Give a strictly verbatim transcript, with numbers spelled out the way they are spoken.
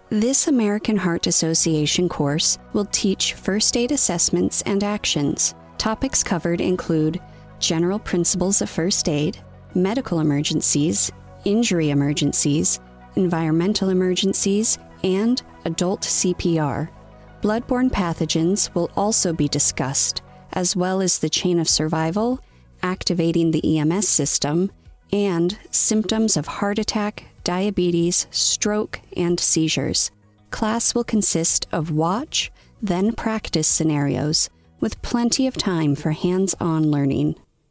This American Heart Association course will teach first aid assessments and actions. Topics covered include general principles of first aid, medical emergencies, injury emergencies, environmental emergencies, and adult C P R. Bloodborne pathogens will also be discussed, as well as the chain of survival, activating the E M S system, and symptoms of heart attack, diabetes, stroke, and seizures. Class will consist of watch, then practice scenarios, with plenty of time for hands-on learning.